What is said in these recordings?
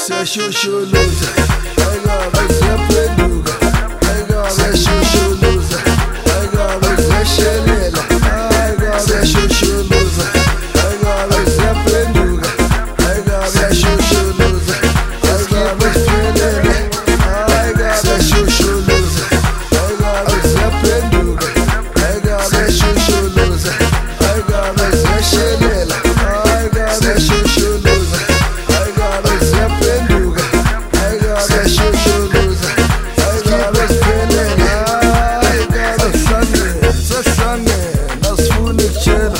siyashushuluza ziyaphenduka siyashushuluza ziyashelela siyashushuluza ziyaphenduka siyashushuluza ziyaphelele siyashushuluza ziyaphenduka siyashushuluza ziyashelela siyashushuluza ziyaphenduka siyashushuluza ziyaphelele sasihlangene asifuna ukutshela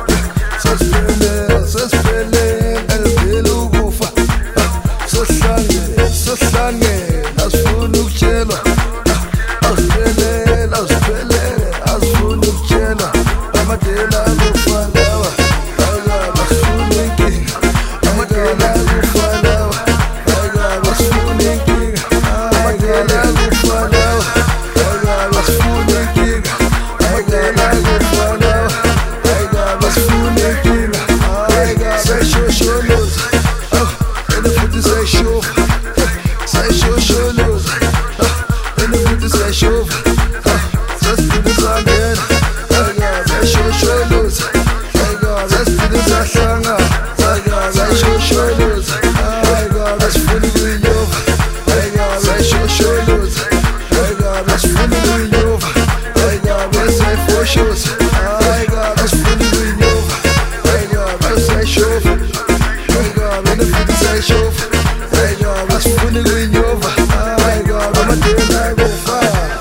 sasiphelele elivela ukufa sasihlangene asifuna ukutshelwa asiphelele asifuna ukutshelwa amadela akufa lawa asifuna inkinga amadela akufa lawa asifuna inkinga amadela akufa lawa asifuna inkinga amadela akufa lawa asifuna inkinga sayishosholoza ene futhi sayishofa sayishosholoza ene futhi sayishofa sasiphinda sangena sayishosholoza sasiphinda sahlangana sayishosholoza asifuna ukuyinyova sayishosholoza asifuna ukuyinyova sayifoshoza asifuna ukuyinyova sayishofa ene futhi sayishofa asifuna ukuyinyova amadela akufa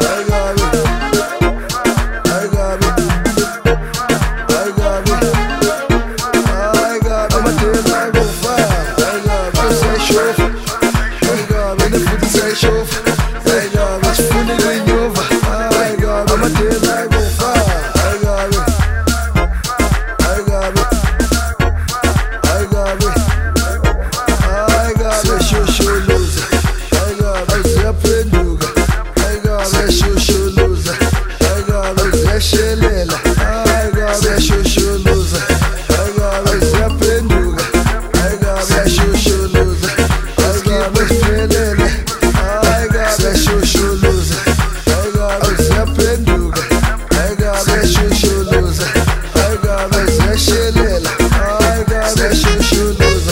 siyashelela siyashushuluza ziyaphenduka siyashushuluza ziyaphelele siyashushuluza ziyaphenduka siyashushuluza ziyashelela siyashushuluza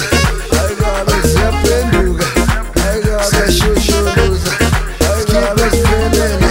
ziyaphenduka siyashushuluza ziyaphelele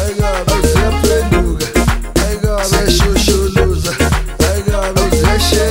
siyashushuluza